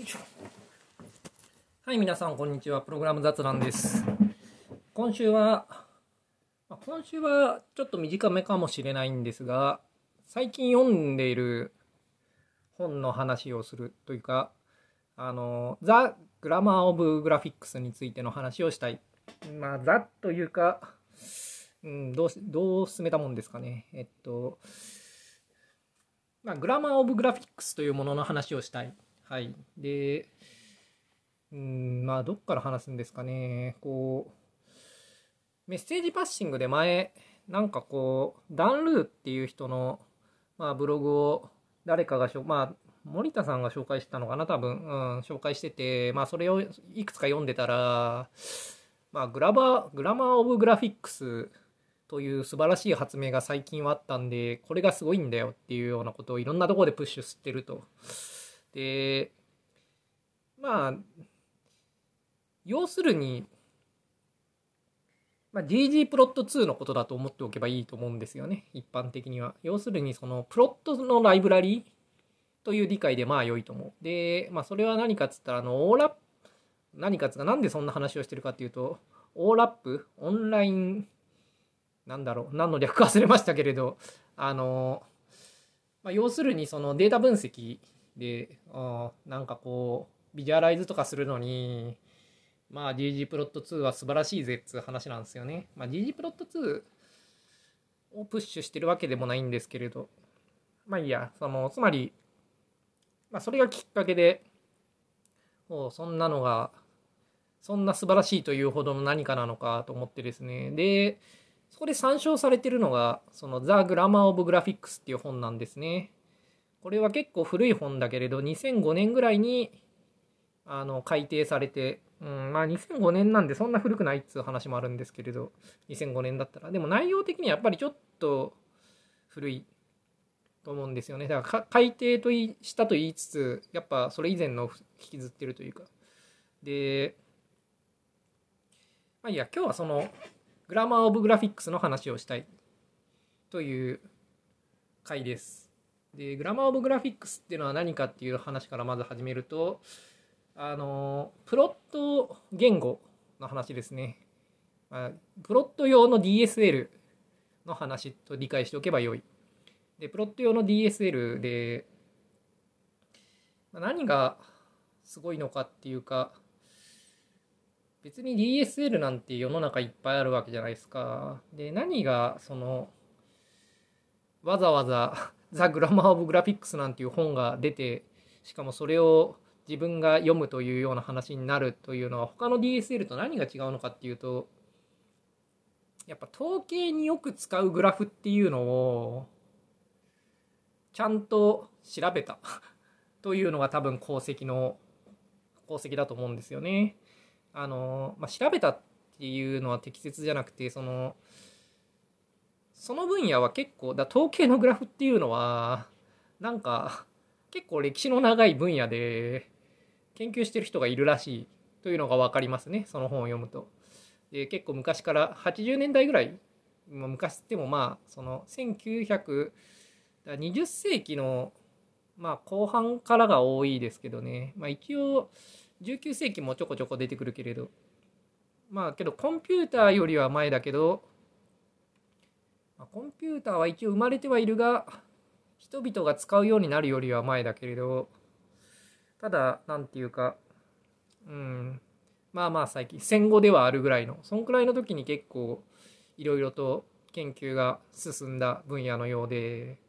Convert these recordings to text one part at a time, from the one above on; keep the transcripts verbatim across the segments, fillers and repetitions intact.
しょ。はい、皆さんこんにちは。プログラム雑談です。今週は、まあ今週はちょっと短めかもしれないんですが、最近読んでいる本の話をするというか、あの、ザ・グラマー・オブ・グラフィックスについての話をしたい。まあ、ザというか、うん、どうし、どう進めたもんですかね。えっと、まあ、グラマー・オブ・グラフィックスというものの話をしたい。はい。で、うん、まあ、どっから話すんですかね。こう、メッセージパッシングで前、なんかこう、ダン・ルーっていう人の、まあ、ブログを誰かがしょ、まあ、森田さんが紹介してたのかな、多分、うん、紹介してて、まあ、それをいくつか読んでたら、まあ、グラバー、グラマー・オブ・グラフィックスという素晴らしい発明が最近はあったんで、これがすごいんだよっていうようなことをいろんなところでプッシュしてると。で、まあ、要するに、まあ、ジージー プロットツーのことだと思っておけばいいと思うんですよね、一般的には。要するに、そのプロットのライブラリという理解でまあ良いと思う。で、まあ、それは何かっつったら、あの、オーラップ、何かっつうか、なんでそんな話をしてるかっていうと、オーラップ、オンライン、なんだろう、何の略か忘れましたけれど、あの、まあ、要するにそのデータ分析で、あなんかこう、ビジュアライズとかするのに、まあ ジージー プロットツーは素晴らしいぜっつう話なんですよね。まあ ジージー プロットツーをプッシュしてるわけでもないんですけれど、まあいいや、その、つまり、まあそれがきっかけで、おそんなのが、そんな素晴らしいというほどの何かなのかと思ってですね。で、そこで参照されてるのが、その The Grammar of Graphics っていう本なんですね。これは結構古い本だけれど、にせんごねんぐらいにあの改訂されて、うん、まあにせんごねんなんでそんな古くないっつう話もあるんですけれど、にせんごねんだったら。でも内容的にはやっぱりちょっと古いと思うんですよね。だから改訂といしたと言いつつ、やっぱそれ以前の引きずってるというか。で、まあいいや、今日はそのグラマーオブグラフィックスの話をしたいという回です。で、グラマーオブグラフィックスっていうのは何かっていう話からまず始めると、あの、プロット言語の話ですね。まあ、プロット用の ディーエスエル の話と理解しておけばよい。で、プロット用の ディーエスエル で、何がすごいのかっていうか、別に ディーエスエル なんて世の中いっぱいあるわけじゃないですか。で、何がその、わざわざザ・グラマー・オブ・グラフィックスなんていう本が出て、しかもそれを自分が読むというような話になるというのは他の ディーエスエル と何が違うのかっていうと、やっぱ統計によく使うグラフっていうのをちゃんと調べたというのが多分功績の功績だと思うんですよね。あの、まあ、調べたっていうのは適切じゃなくて、そのその分野は結構だ統計のグラフっていうのはなんか結構歴史の長い分野で研究してる人がいるらしいというのが分かりますね、その本を読むと。で結構昔からはちじゅうねんだいぐらい、昔ってもまあそのせんきゅうひゃくにじゅっ世紀のまあ後半からが多いですけどね、まあ一応じゅうきゅう世紀もちょこちょこ出てくるけれど、まあけどコンピューターよりは前だけど、コンピューターは一応生まれてはいるが人々が使うようになるよりは前だけれど、ただなんていうか、うんまあまあ最近戦後ではあるぐらいの、そんくらいの時に結構いろいろと研究が進んだ分野のようで、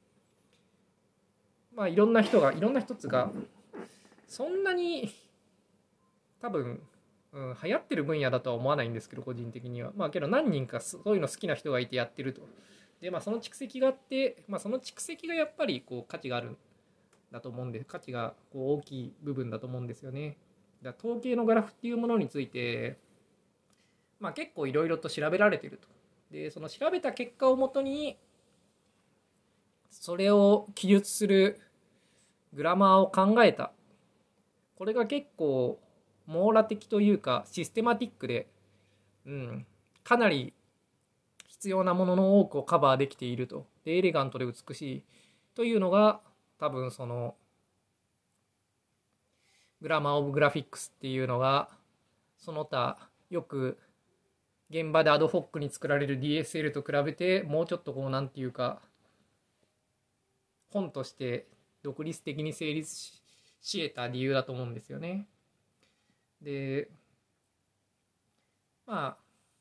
まあいろんな人がいろんな一つがそんなに多分、うん、流行ってる分野だとは思わないんですけど、個人的にはまあけど何人かそういうの好きな人がいてやってると。でまあその蓄積があって、まあ、その蓄積がやっぱりこう価値があるんだと思うんで、価値がこう大きい部分だと思うんですよね。だから統計のグラフっていうものについて、まあ、結構いろいろと調べられていると。でその調べた結果をもとにそれを記述するグラマーを考えた。これが結構網羅的というかシステマティックで、うん、かなり必要なものの多くをカバーできていると。でエレガントで美しいというのが多分そのグラマーオブグラフィックスっていうのが、その他よく現場でアドホックに作られる ディーエスエル と比べてもうちょっとこうなんていうか本として独立的に成立し得た理由だと思うんですよね。で、まあ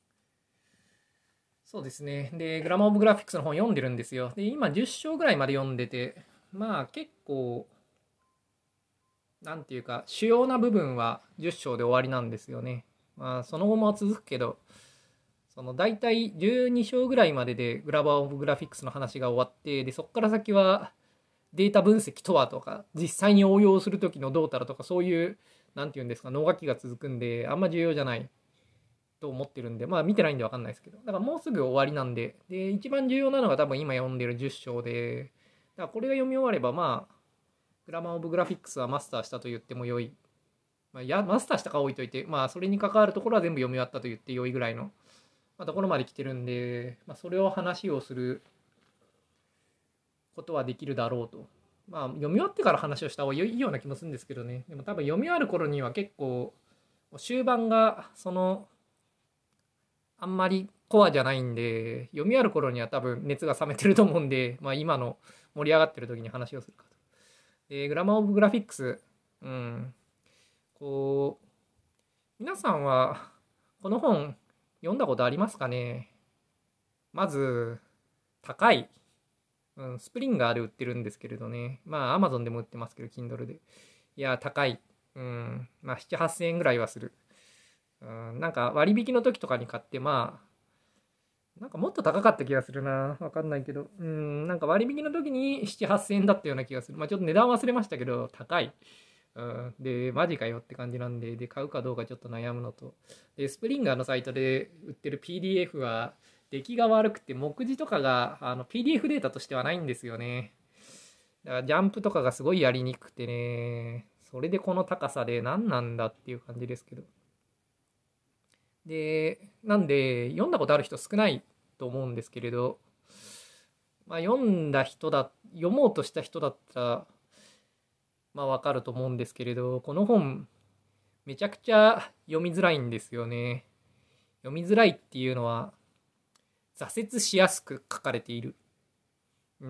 そうですね。で、グラマーオブグラフィックスの本読んでるんですよ。で、今じゅっ章ぐらいまで読んでて、まあ結構なんていうか主要な部分はじゅっ章で終わりなんですよね。まあその後も続くけど、その大体じゅうに章ぐらいまででグラマーオブグラフィックスの話が終わって、でそこから先はデータ分析とはとか、実際に応用する時のどうたらとか、そういうなんていうんですか、脳書きが続くんであんま重要じゃないと思ってるんで、まあ見てないんで分かんないですけど、だからもうすぐ終わりなんで、で一番重要なのが多分今読んでるじゅっ章で、だからこれが読み終わればまあグラマーオブグラフィックスはマスターしたと言っても良い、まあ、いやマスターしたか置いといて、まあそれに関わるところは全部読み終わったと言って良いぐらいの、まあ、ところまで来てるんで、まあ、それを話をすることはできるだろうと。まあ読み終わってから話をした方がいいような気もするんですけどね。でも多分読み終わる頃には結構終盤がそのあんまりコアじゃないんで、読み終わる頃には多分熱が冷めてると思うんで、まあ今の盛り上がってる時に話をするかと。で、グラマーオブグラフィックス、うん、こう、皆さんはこの本読んだことありますかね。まず、高い。うん、スプリンガーで売ってるんですけれどね。まあ、Amazon でも売ってますけど、Kindle で。いや、高い。うん、まあ、なな、はっせんえんぐらいはする。うん、なんか割引の時とかに買って、まあ、なんかもっと高かった気がするな。わかんないけど。うん、なんか割引の時になな、はっせんえんだったような気がする。まあ、ちょっと値段忘れましたけど、高い。うん、で、マジかよって感じなんで、で、買うかどうかちょっと悩むのと。で、スプリンガーのサイトで売ってる ピーディーエフ は、出来が悪くて、目次とかがあの ピーディーエフ データとしてはないんですよね。だからジャンプとかがすごいやりにくくてね、それでこの高さで何なんだっていう感じですけど。で、なんで、読んだことある人少ないと思うんですけれど、まあ、読んだ人だ、読もうとした人だったら、まあわかると思うんですけれど、この本、めちゃくちゃ読みづらいんですよね。読みづらいっていうのは、挫折しやすく書かれている。うん。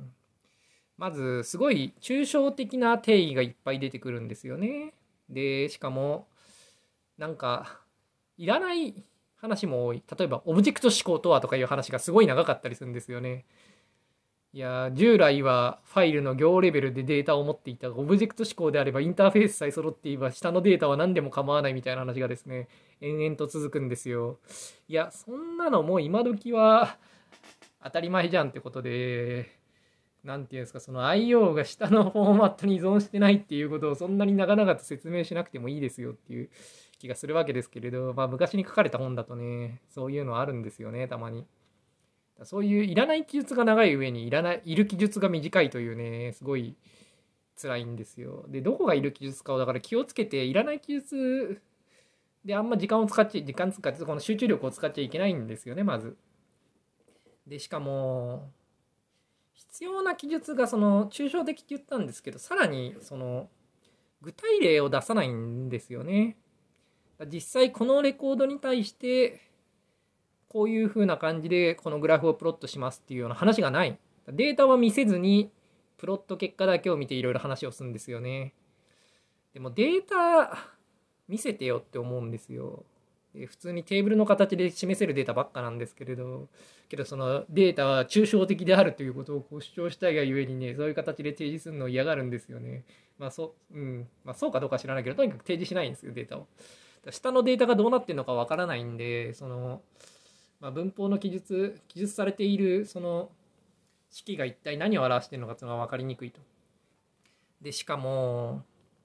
まず、すごい抽象的な定義がいっぱい出てくるんですよね。で、しかも、なんか、いらない話も多い。例えば、オブジェクト思考とはとかいう話がすごい長かったりするんですよね。いや、従来はファイルの行レベルでデータを持っていたが、オブジェクト思考であればインターフェースさえ揃っていれば、下のデータは何でも構わないみたいな話がですね、延々と続くんですよ。いや、そんなのもう今時は当たり前じゃんってことで、なんていうんですか、その アイオー が下のフォーマットに依存してないっていうことをそんなに長々と説明しなくてもいいですよっていう気がするわけですけれど、まあ昔に書かれた本だとね、そういうのあるんですよね、たまに。そういういらない記述が長い上にいらない、いる記述が短いというね、すごい辛いんですよ。で、どこがいる記述かをだから気をつけて、いらない記述であんま時間を使っちゃ、時間使って、この集中力を使っちゃいけないんですよね、まず。で、しかも、必要な記述がその抽象的って言ったんですけど、さらにその具体例を出さないんですよね。実際このレコードに対してこういう風な感じでこのグラフをプロットしますっていうような話がない。データは見せずにプロット結果だけを見ていろいろ話をするんですよね。でもデータ見せてよって思うんですよ。普通にテーブルの形で示せるデータばっかなんですけれど、けどそのデータは抽象的であるということをこう主張したいがゆえにね、そういう形で提示するのを嫌がるんですよね。まあそう、うん、まあそうかどうか知らないけど、とにかく提示しないんですよ、データを。下のデータがどうなってるのかわからないんで、その、まあ、文法の記述、記述されているその式が一体何を表しているのかというのが分かりにくいと。で、しかも、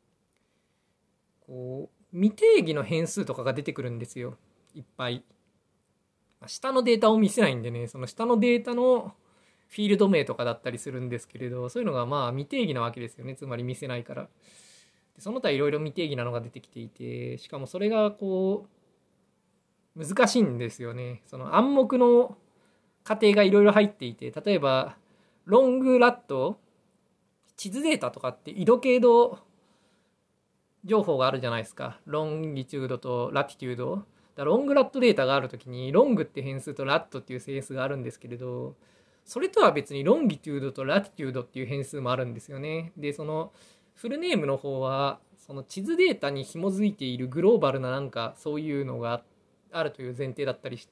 こう、未定義の変数とかが出てくるんですよ。いっぱい。下のデータを見せないんでね、その下のデータのフィールド名とかだったりするんですけれど、そういうのがまあ未定義なわけですよね。つまり見せないから。でその他いろいろ未定義なのが出てきていて、しかもそれがこう、難しいんですよね。その暗黙の過程がいろいろ入っていて、例えば、ロングラット、地図データとかって緯度経度情報があるじゃないですか。ロンギチュードとラティテュード。だロングラットデータがあるときに、ロングって変数とラットっていう整数があるんですけれど、それとは別にロンギチュードとラティテュードっていう変数もあるんですよね。で、そのフルネームの方は、その地図データに紐づいているグローバルななんかそういうのがあるという前提だったりして、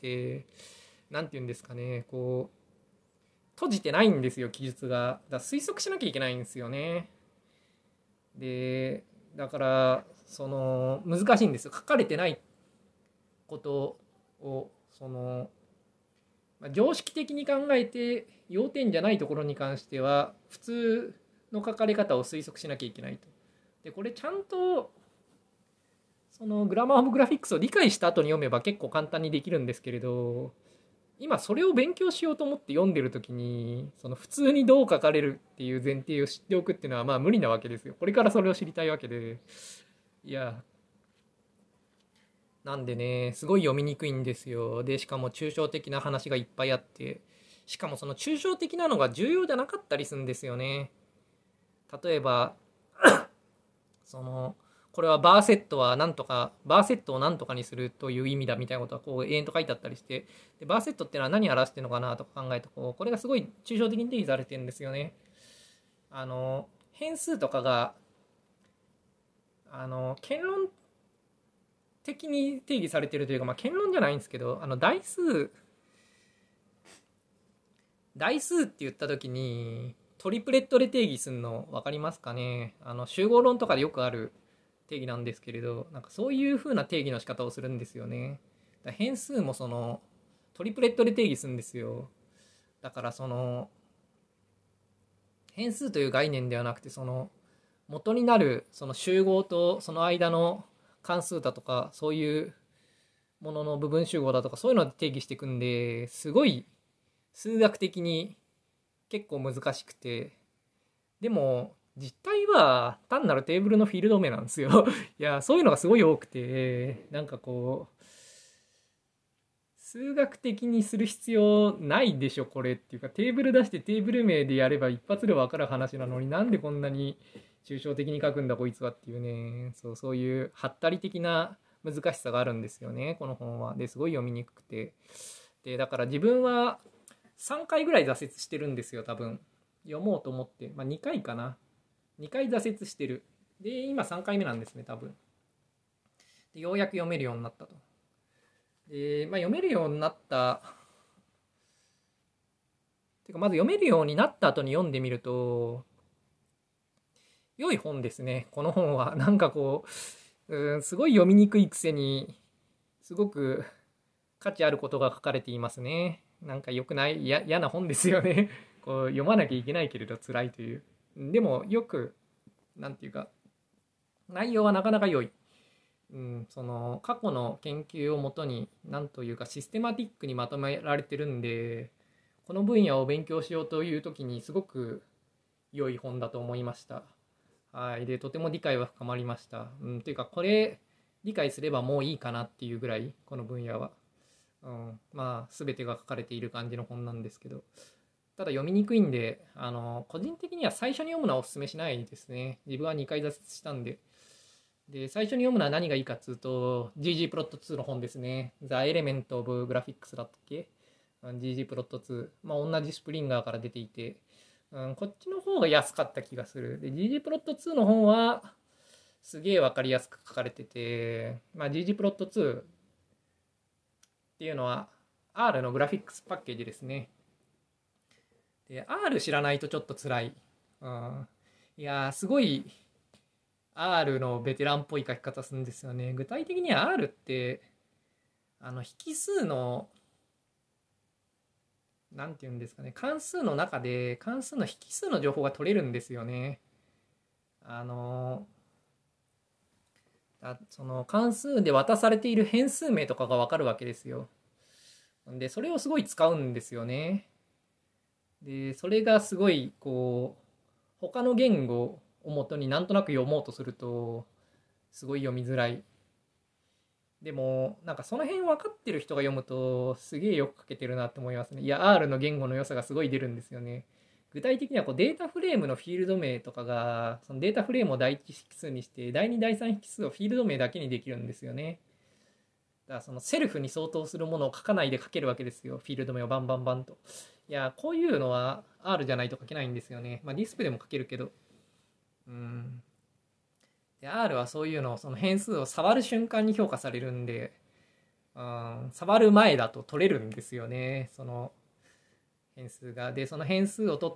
なんて言うんですかね、こう、閉じてないんですよ、記述が。だから推測しなきゃいけないんですよね。で、だから、その、難しいんですよ。書かれてないことを、その、まあ常識的に考えて、要点じゃないところに関しては、普通の書かれ方を推測しなきゃいけないと。で、これちゃんと、そのグラマー・オブ・グラフィックスを理解した後に読めば結構簡単にできるんですけれど、今それを勉強しようと思って読んでる時にその普通にどう書かれるっていう前提を知っておくっていうのはまあ無理なわけですよ。これからそれを知りたいわけで、いや、なんでね、すごい読みにくいんですよ。でしかも抽象的な話がいっぱいあって、しかもその抽象的なのが重要じゃなかったりするんですよね。例えばそのこれはバーセットはなんとかバーセットをなんとかにするという意味だみたいなことがこう永遠と書いてあったりして、でバーセットっていうのは何を表してるのかなとか考えるとこうこれがすごい抽象的に定義されてるんですよね。あの変数とかがあの検論的に定義されてるというか、まあ、検論じゃないんですけど、あの代数代数って言った時にトリプレットで定義するの分かりますかね。あの集合論とかでよくある定義なんですけれど、なんかそういう風な定義の仕方をするんですよね。だ変数もそのトリプレットで定義するんですよ。だからその変数という概念ではなくて、その元になるその集合とその間の関数だとかそういうものの部分集合だとかそういうので定義していくんで、すごい数学的に結構難しくて、でも実態は単なるテーブルのフィールド名なんですよ。いや、そういうのがすごい多くて、なんかこう数学的にする必要ないでしょこれっていうか、テーブル出してテーブル名でやれば一発で分かる話なのに、なんでこんなに抽象的に書くんだこいつはっていうね、そうそういうはったり的な難しさがあるんですよね、この本は。ですごい読みにくくて、でだから自分はさんかいぐらい挫折してるんですよ多分。読もうと思って、まあ、にかいかな、にかい挫折してる。で今さんかいめなんですね多分。でようやく読めるようになったと。で、まあ、読めるようになったてかまず読めるようになった後に読んでみると良い本ですねこの本は。なんかこう、うん、すごい読みにくいくせにすごく価値あることが書かれていますね。なんか良くない、や嫌な本ですよね。こう読まなきゃいけないけれど辛いという。でもよく、なんていうか、内容はなかなか良い。うん、その過去の研究をもとに何というかシステマティックにまとめられてるんで、この分野を勉強しようという時にすごく良い本だと思いました。はい。で、とても理解は深まりました。うん、というか、これ理解すればもういいかなっていうぐらい、この分野は。うん、まあ、全てが書かれている感じの本なんですけど、ただ読みにくいんで、あの、個人的には最初に読むのはお勧めしないですね。自分はにかい挫折したんで。で、最初に読むのは何がいいかっつうと、ジージー プロットツーの本ですね。The Element of Graphics だったっけ？ ジージー プロットツー。まあ、同じスプリンガーから出ていて、うん、こっちの方が安かった気がする。で、ジージー プロットツーの本は、すげえわかりやすく書かれてて、まあ、ジージー プロットツーっていうのは R のグラフィックスパッケージですね。で、R 知らないとちょっと辛い。うん、いやー、すごい R のベテランっぽい書き方するんですよね。具体的には R って、あの、引数の、なんて言うんですかね、関数の中で関数の引数の情報が取れるんですよね。あの、あその関数で渡されている変数名とかがわかるわけですよ。で、それをすごい使うんですよね。で、それがすごい、こう、他の言語をもとになんとなく読もうとすると、すごい読みづらい。でも、なんかその辺分かってる人が読むと、すげえよく書けてるなって思いますね。いや、R の言語の良さがすごい出るんですよね。 具体的にはこうデータフレームのフィールド名とかが、そのデータフレームを第一引数にして、第二、第三引数をフィールド名だけにできるんですよね。だからそのセルフに相当するものを書かないで書けるわけですよ。フィールド名をバンバンバンと。いや、こういうのは R じゃないと書けないんですよね。まあディスプでも書けるけど。うん。で、R はそういうのを、その変数を触る瞬間に評価されるんで、うん、触る前だと取れるんですよね。その変数が。で、その変数を取って、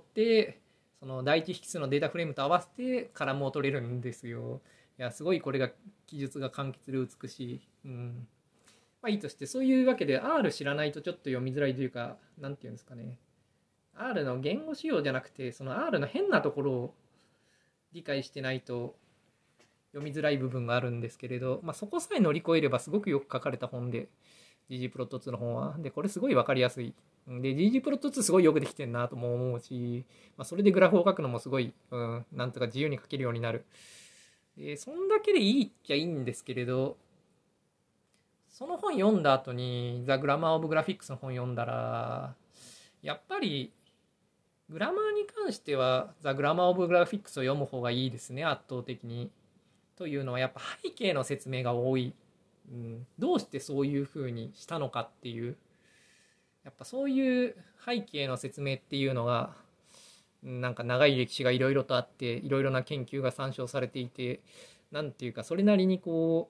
その第一引数のデータフレームと合わせてカラムを取れるんですよ。いや、すごいこれが、記述が簡潔で美しい。うん。まあいいとして、そういうわけで R 知らないとちょっと読みづらいというか、なんていうんですかね。R の言語仕様じゃなくて、その R の変なところを理解してないと読みづらい部分があるんですけれど、まあ、そこさえ乗り越えればすごくよく書かれた本で、ジージー プロットツーの本は。で、これすごいわかりやすい。で、ジージー プロットツーすごいよくできてんなとも思うし、まあ、それでグラフを書くのもすごい、うん、なんとか自由に書けるようになる。で、そんだけでいいっちゃいいんですけれど、その本読んだ後に、ザ・グラマー・オブ・グラフィックスの本読んだら、やっぱり、グラマーに関しては、ザ・グラマー・オブ・グラフィックスを読む方がいいですね、圧倒的に。というのは、やっぱ背景の説明が多い。うん、どうしてそういう風にしたのかっていう、やっぱそういう背景の説明っていうのが、なんか長い歴史がいろいろとあって、いろいろな研究が参照されていて、なんていうか、それなりにこ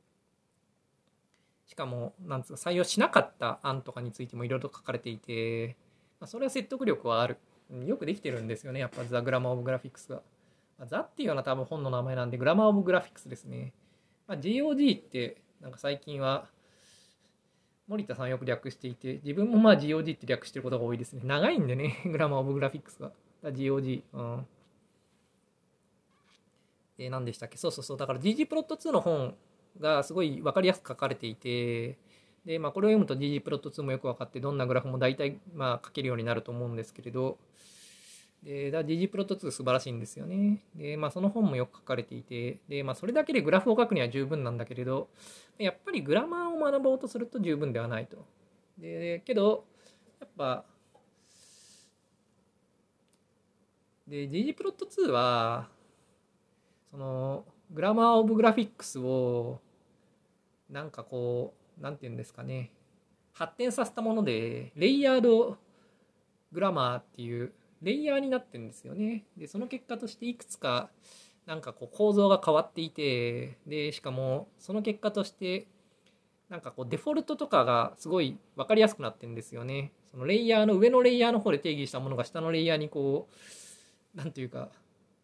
う、しかも、なんつうか、採用しなかった案とかについてもいろいろと書かれていて、まあ、それは説得力はある。よくできてるんですよね、やっぱザ・グラマー・オブ・グラフィックスが。ザっていうのは多分本の名前なんで、グラマー・オブ・グラフィックスですね。まあ、ジーオージー って、なんか最近は、森田さんよく略していて、自分もまあ ジーオージー って略してることが多いですね。長いんでね、グラマー・オブ・グラフィックスが。ジーオージー。うん。で、何でしたっけ、そうそうそう。だから ジージー プロットツーの本がすごい分かりやすく書かれていて、で、まあこれを読むと ジージー プロットツーもよく分かって、どんなグラフも大体まあ書けるようになると思うんですけれど、で、だ ジージー プロットツー素晴らしいんですよね。で、まあその本もよく書かれていて、で、まあそれだけでグラフを書くには十分なんだけれど、やっぱりグラマーを学ぼうとすると十分ではないと。で、けど、やっぱ、で、ジージー プロットツーは、その、グラマーオブグラフィックスを、なんかこう、なんて言うんですかね、発展させたもので、レイヤードグラマーっていうレイヤーになってるんですよね。で、その結果としていくつか、なんかこう構造が変わっていて、で、しかも、その結果として、なんかこうデフォルトとかがすごい分かりやすくなってるんですよね。そのレイヤーの上のレイヤーの方で定義したものが下のレイヤーにこう、なんていうか、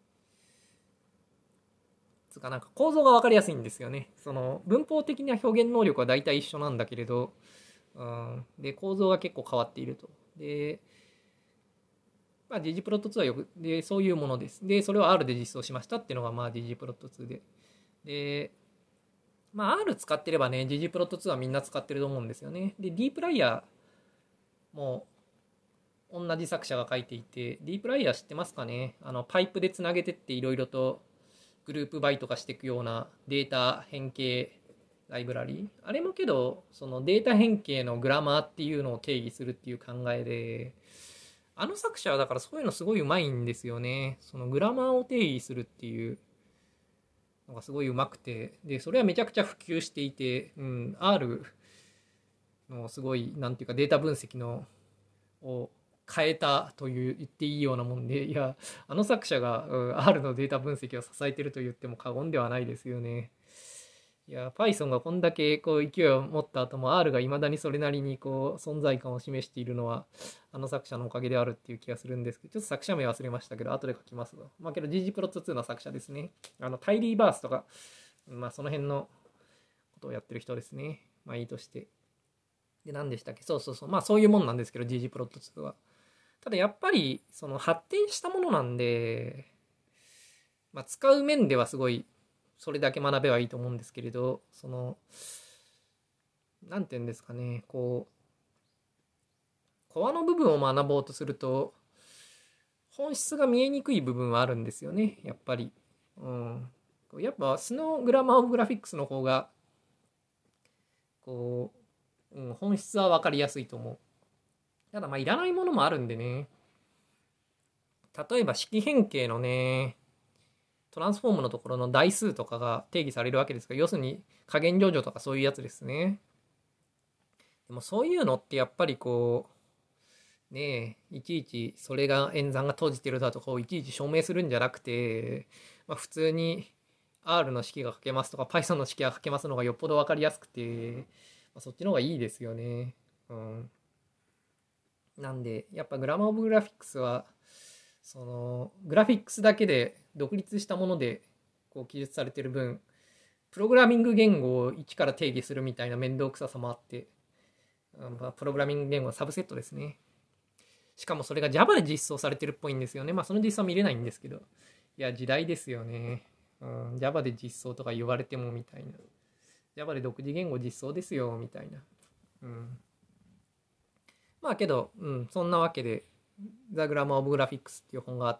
つかなんか構造が分かりやすいんですよね。その文法的な表現能力は大体一緒なんだけれど、うん、で構造が結構変わっていると。で、まあ、ジージー プロットツーはよくでそういうものです。で、それを R で実装しましたっていうのがまあ ジージー プロットツーで。で、まあ R 使ってればね、ジージー プロットツーはみんな使ってると思うんですよね。で、D プライヤーも同じ作者が書いていて、D プライヤー知ってますかね。あのパイプでつなげてっていろいろとグループバイト化していくようなデータ変形ライブラリー。あれもけど、そのデータ変形のグラマーっていうのを定義するっていう考えで、あの作者はだからそういうのすごいうまいんですよね。そのグラマーを定義するっていうのがすごいうまくて、で、それはめちゃくちゃ普及していて、うん、R のすごい、なんていうかデータ分析のを変えたという言っていいようなもんで、いや、あの作者が、うん、R のデータ分析を支えていると言っても過言ではないですよね。いや、Python がこんだけこう勢いを持った後も R が未だにそれなりにこう存在感を示しているのはあの作者のおかげであるっていう気がするんですけど、ちょっと作者名忘れましたけど、後で書きますが。まあけど ジージー プロットツーの作者ですね。あの、タイリーバースとか、まあその辺のことをやってる人ですね。まあいいとして。で、何でしたっけ、そうそうそう。まあそういうもんなんですけど、ジージー プロットツーは。ただやっぱり、その発展したものなんで、まあ使う面ではすごいそれだけ学べばいいと思うんですけれど、その、なんて言うんですかね、こう、コアの部分を学ぼうとすると、本質が見えにくい部分はあるんですよね、やっぱり。うん。やっぱ、スノーグラマーオブグラフィックスの方が、こう、うん、本質は分かりやすいと思う。ただ、まあ、いらないものもあるんでね。 例えば式変形のね、トランスフォームのところの代数とかが定義されるわけですが、要するに加減乗除とかそういうやつですね。でもそういうのってやっぱりこう、ねえ、いちいちそれが演算が閉じてるだとかをいちいち証明するんじゃなくて、まあ、普通に R の式が書けますとか Python の式が書けますのがよっぽど分かりやすくて、まあ、そっちの方がいいですよね。うん。なんで、やっぱグラマーオブグラフィックスは、その、グラフィックスだけで独立したものでこう記述されてる分、プログラミング言語を一から定義するみたいな面倒くささもあって、まあ、プログラミング言語のサブセットですね。しかもそれが Java で実装されてるっぽいんですよね。まあその実装は見れないんですけど。いや、時代ですよね。うん、Java で実装とか言われてもみたいな。Java で独自言語実装ですよ、みたいな。うん。まあけど、うん、そんなわけで、The Grammar of Graphics っていう本があって、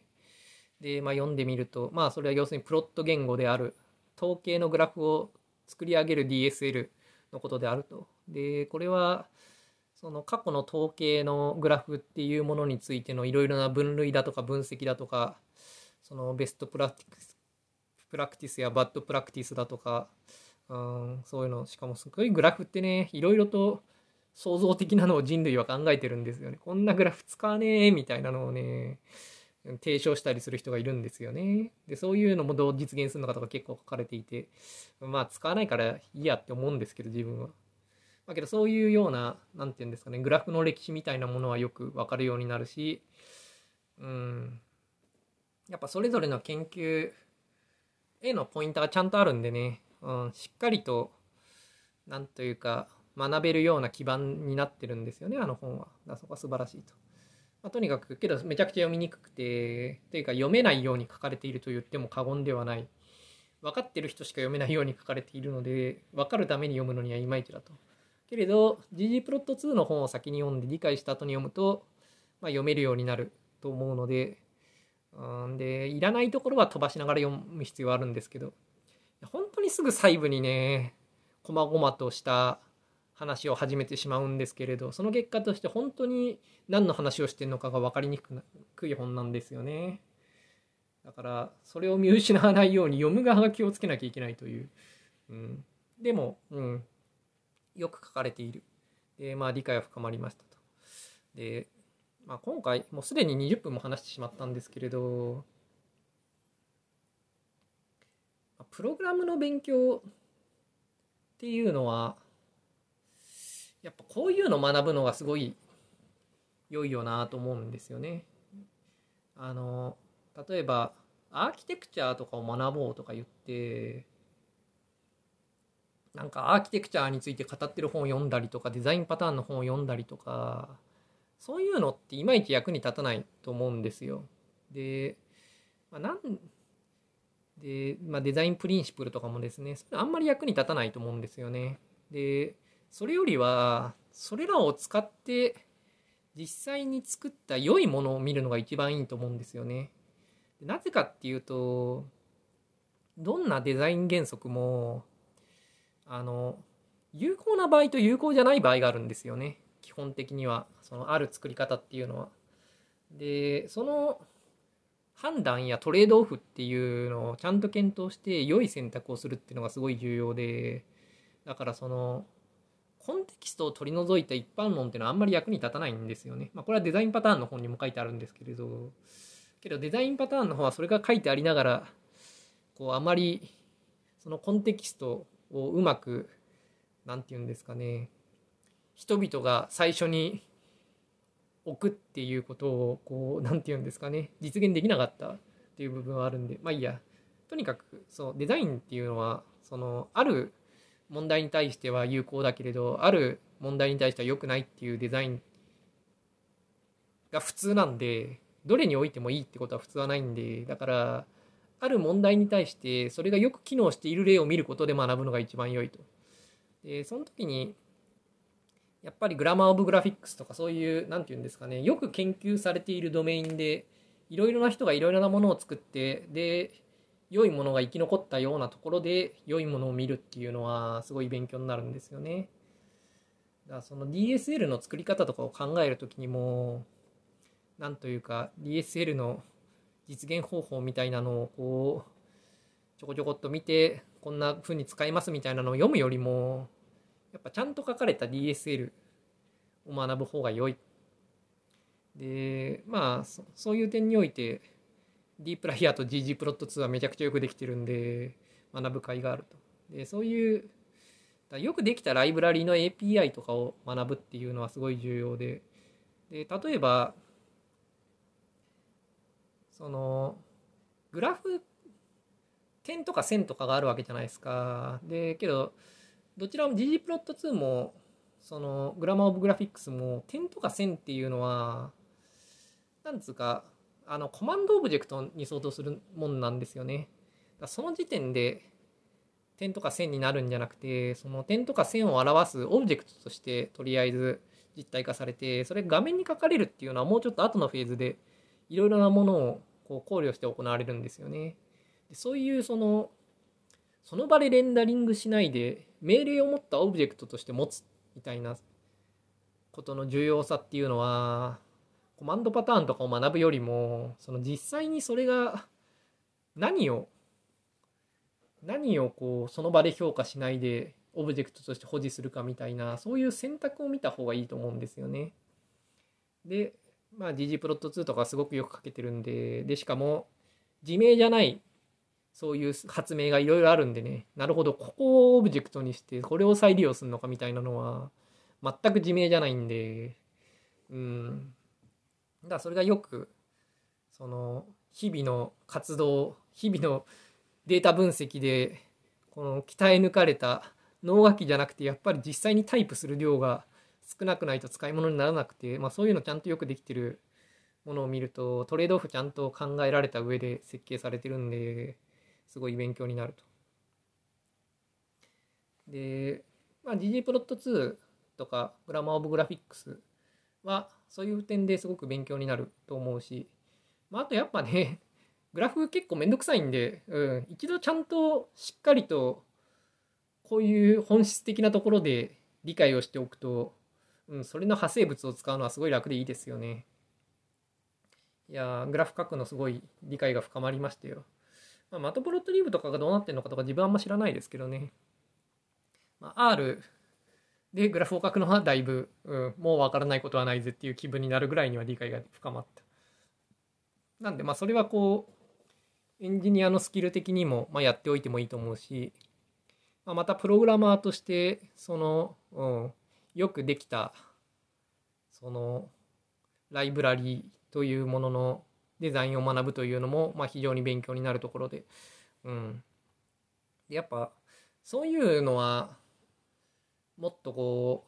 で、まあ読んでみると、まあそれは要するにプロット言語である、統計のグラフを作り上げる ディーエスエル のことであると。で、これは、その過去の統計のグラフっていうものについてのいろいろな分類だとか分析だとか、そのベストプラクティスプラクティスやバッドプラクティスだとか、うん、そういうの、しかもすごいグラフってね、いろいろと創造的なのを人類は考えてるんですよね。こんなグラフ使わねえみたいなのをね、提唱したりする人がいるんですよね。で、そういうのもどう実現するのかとか結構書かれていて、まあ使わないからいいやって思うんですけど、自分は。だけどそういうような、なんていうんですかね、グラフの歴史みたいなものはよくわかるようになるし、うん、やっぱそれぞれの研究へのポイントがちゃんとあるんでね、うん、しっかりと、なんというか、学べるような基盤になってるんですよね、あの本は。だそこは素晴らしいと。まあ、とにかく、けどめちゃくちゃ読みにくくて、というか読めないように書かれていると言っても過言ではない。分かってる人しか読めないように書かれているので、分かるために読むのにはいまいちだと。けれど、ジージー プロットツーの本を先に読んで理解した後に読むと、まあ、読めるようになると思うので、うんで、いらないところは飛ばしながら読む必要はあるんですけど、本当にすぐ細部にね、細々とした話を始めてしまうんですけれど、その結果として本当に何の話をしてるのかが分かりにくい本なんですよね。だから、それを見失わないように読む側が気をつけなきゃいけないという。うん、でも、うん、よく書かれている。で、まあ、理解は深まりましたと。で、まあ、今回、もうすでににじゅっぷんも話してしまったんですけれど、プログラムの勉強っていうのは、やっぱこういうの学ぶのがすごい良いよなと思うんですよね。あの、例えば、アーキテクチャとかを学ぼうとか言って、なんかアーキテクチャについて語ってる本を読んだりとか、デザインパターンの本を読んだりとか、そういうのっていまいち役に立たないと思うんですよ。で、まあ、なんで、まあ、デザインプリンシプルとかもですね、それあんまり役に立たないと思うんですよね。で、それよりは、それらを使って実際に作った良いものを見るのが一番いいと思うんですよね。なぜかっていうと、どんなデザイン原則も、あの、有効な場合と有効じゃない場合があるんですよね。基本的には、そのある作り方っていうのは。で、その判断やトレードオフっていうのをちゃんと検討して良い選択をするっていうのがすごい重要で、だからその、コンテキストを取り除いた一般論っていうのはあんまり役に立たないんですよね。まあこれはデザインパターンの本にも書いてあるんですけれど、けどデザインパターンの方はそれが書いてありながら、こうあまりそのコンテキストをうまく、なんていうんですかね、人々が最初に置くっていうことを、こう、なんていうんですかね、実現できなかったっていう部分はあるんで、まあいいや。とにかく、そう、デザインっていうのは、その、ある問題に対しては有効だけれど、ある問題に対しては良くないっていうデザインが普通なんで、どれにおいてもいいってことは普通はないんで、だから、ある問題に対してそれがよく機能している例を見ることで学ぶのが一番良いと。で、その時に、やっぱりグラマーオブグラフィックスとかそういう、なんていうんですかね、よく研究されているドメインで、いろいろな人がいろいろなものを作って、で、良いものが生き残ったようなところで良いものを見るっていうのはすごい勉強になるんですよね。だからその ディーエスエル の作り方とかを考えるときにも、 なんというか ディーエスエル の実現方法みたいなのをこうちょこちょこっと見てこんな風に使いますみたいなのを読むよりもやっぱちゃんと書かれた ディーエスエル を学ぶ方が良い。でまあ そ, そういう点において D プライヤーと ジージー プロットツーはめちゃくちゃよくできてるんで学ぶ甲斐があると。でそういうよくできたライブラリの エーピーアイ とかを学ぶっていうのはすごい重要で、で例えばそのグラフ点とか線とかがあるわけじゃないですか。でけどどちらも ジージー プロットツーもそのグラマーオブグラフィックスも点とか線っていうのはなんつうかあのコマンドオブジェクトに相当するもんなんですよね。だその時点で点とか線になるんじゃなくて、その点とか線を表すオブジェクトとしてとりあえず実体化されて、それが画面に書かれるっていうのはもうちょっと後のフェーズでいろいろなものをこう考慮して行われるんですよね。でそういうそのその場でレンダリングしないで命令を持ったオブジェクトとして持つみたいなことの重要さっていうのはコマンドパターンとかを学ぶよりもその実際にそれが何を何をこうその場で評価しないでオブジェクトとして保持するかみたいなそういう選択を見た方がいいと思うんですよね。で、まあ ジージー プロットツーとかすごくよく書けてるんで、でしかも自明じゃないそういう発明がいろいろあるんでね、なるほどここをオブジェクトにしてこれを再利用するのかみたいなのは全く自明じゃないんで、うん、だからそれがよくその日々の活動日々のデータ分析でこの鍛え抜かれた脳書きじゃなくてやっぱり実際にタイプする量が少なくないと使い物にならなくて、まあ、そういうのちゃんとよくできてるものを見るとトレードオフちゃんと考えられた上で設計されてるんですごい勉強になると。で、まあ、ジージー プロットツーとかグラマーオブグラフィックスはそういう点ですごく勉強になると思うし、まあ、あとやっぱねグラフ結構めんどくさいんで、うん、一度ちゃんとしっかりとこういう本質的なところで理解をしておくと、うん、それの派生物を使うのはすごい楽でいいですよね。いやグラフ書くのすごい理解が深まりましたよ。まあ、マトプロットリーブとかがどうなってるのかとか自分はあんま知らないですけどね。まあ、R でグラフを書くのはだいぶ、うん、もうわからないことはないぜっていう気分になるぐらいには理解が深まった。なんでまあそれはこうエンジニアのスキル的にも、まあ、やっておいてもいいと思うし、まあ、またプログラマーとしてその、うん、よくできたそのライブラリというもののデザインを学ぶというのも、まあ、非常に勉強になるところで、うん、でやっぱそういうのはもっとこ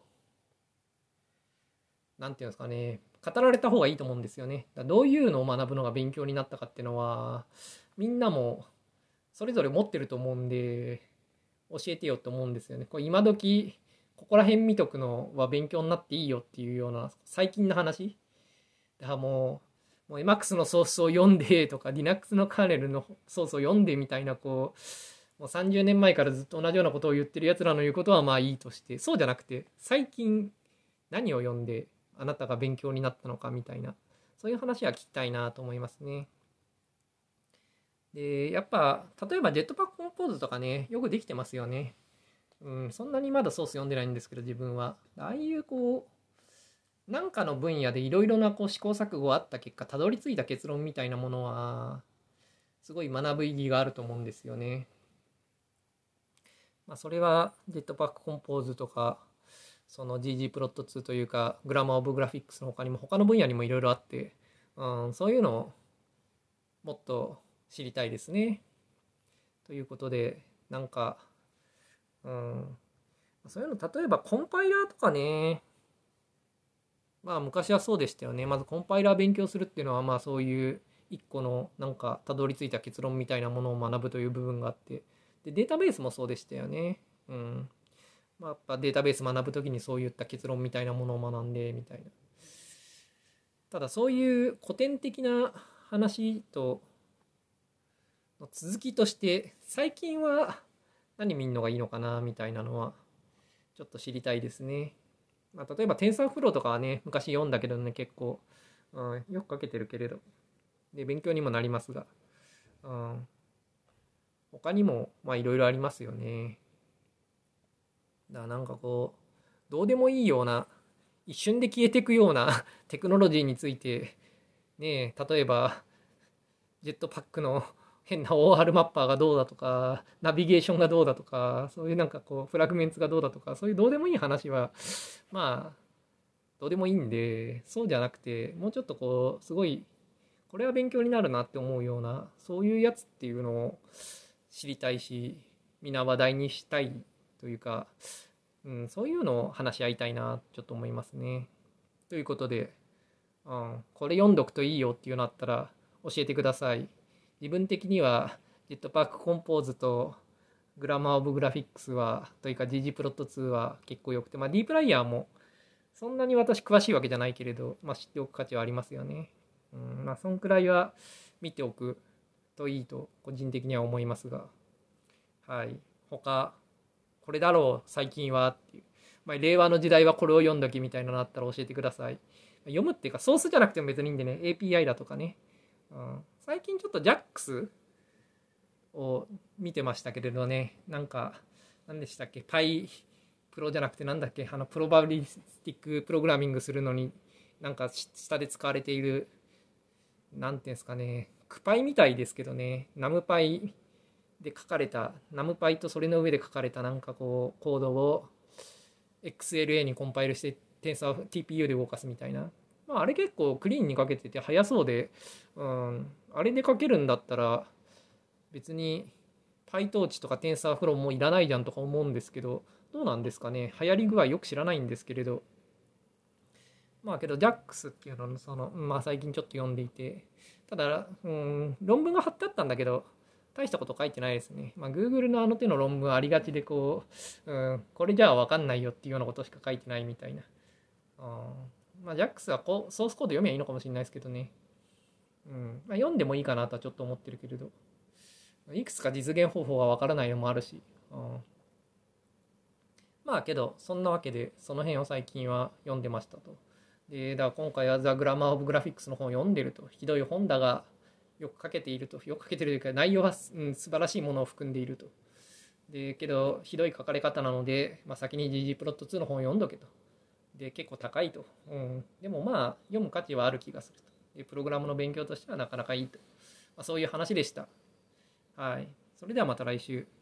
うなんていうんですかね語られた方がいいと思うんですよね。だどういうのを学ぶのが勉強になったかっていうのはみんなもそれぞれ持ってると思うんで教えてよって思うんですよね。これ今時ここら辺見とくのは勉強になっていいよっていうような最近の話だからもうもう エマックス のソースを読んでとか Linux のカーネルのソースを読んでみたいなこうもうさんじゅうねんまえからずっと同じようなことを言ってるやつらの言うことはまあいいとして、そうじゃなくて最近何を読んであなたが勉強になったのかみたいなそういう話は聞きたいなと思いますね。でやっぱ例えばジェットパックコンポーズとかねよくできてますよね。うん、そんなにまだソース読んでないんですけど自分はああいうこうなんかの分野でいろいろなこう試行錯誤あった結果たどり着いた結論みたいなものはすごい学ぶ意義があると思うんですよね。まあ、それはジェットパックコンポーズとかその ジージー プロットツーというかグラマーオブグラフィックスの他にも他の分野にもいろいろあって、うん、そういうのをもっと知りたいですね。ということでなんか、うん、そういうの例えばコンパイラーとかねまあ昔はそうでしたよね。まずコンパイラー勉強するっていうのはまあそういう一個のなんかたどり着いた結論みたいなものを学ぶという部分があってでデータベースもそうでしたよね。うん。まあ、やっぱデータベース学ぶときにそういった結論みたいなものを学んでみたいな。ただそういう古典的な話との続きとして最近は何見るのがいいのかなみたいなのはちょっと知りたいですね。まあ、例えばテンサーフローとかはね昔読んだけどね結構うん、よく書けてるけれど。で、勉強にもなりますが。うん、他にも、まあいろいろありますよね。だからなんかこう、どうでもいいような、一瞬で消えていくようなテクノロジーについて、ねえ、例えば、ジェットパックの変な オーアール マッパーがどうだとか、ナビゲーションがどうだとか、そういうなんかこう、フラグメンツがどうだとか、そういうどうでもいい話は、まあ、どうでもいいんで、そうじゃなくて、もうちょっとこう、すごい、これは勉強になるなって思うような、そういうやつっていうのを知りたいし、皆話題にしたいというか、うん、そういうのを話し合いたいな、ちょっと思いますね。ということで、うん、これ読んどくといいよっていうのあったら教えてください。自分的には、ジェットパークコンポーズとグラマーオブグラフィックスは、というか ジージー プロットツーは結構良くて、まあ D プライヤーもそんなに私詳しいわけじゃないけれど、まあ知っておく価値はありますよね。うん、まあそんくらいは見ておくといいと個人的には思いますが、はい。他、これだろう、最近はっていう。まあ、令和の時代はこれを読んどきみたいなのあったら教えてください。読むっていうか、ソースじゃなくても別にいいんでね、エーピーアイ だとかね。うん、最近ちょっと ジャックス を見てましたけれどね、なんか、何でしたっけ、パイプロじゃなくてなんだっけ、あの、プロバビリスティックプログラミングするのに、なんか下で使われている、なんていうんですかね、クパイみたいですけどね、ナムパイで書かれた、ナムパイとそれの上で書かれたなんかこう、コードを エックスエルエー にコンパイルしてテンサー ティーピーユー で動かすみたいな。まあ、あれ結構クリーンに書けてて速そうで、うん、あれで書けるんだったら別に PyTorch とか TensorFlow もいらないじゃんとか思うんですけど、どうなんですかね。流行り具合よく知らないんですけれど。まあけど ジャックス っていうのをその、まあ最近ちょっと読んでいて、ただ、うん、論文が貼ってあったんだけど、大したこと書いてないですね。まあ Google のあの手の論文ありがちでこう、うん、これじゃあ分かんないよっていうようなことしか書いてないみたいな。あまあ ジャックス はこうソースコード読めばいいのかもしれないですけどね。うん。まあ、読んでもいいかなとはちょっと思ってるけれど、いくつか実現方法が分からないのもあるし。うん、まあけど、そんなわけで、その辺を最近は読んでましたと。で、だから今回はザ・グラマー・オブ・グラフィックスの本を読んでると。ひどい本だが、よく書けていると。よく書けてるというか、内容は、うん、素晴らしいものを含んでいると。で、けど、ひどい書かれ方なので、まあ、先に ジージー プロットツーの本を読んどけと。で、結構高いと。うん。でもまあ、読む価値はある気がすると。で、プログラムの勉強としてはなかなかいいと。まあ、そういう話でした。はい。それではまた来週。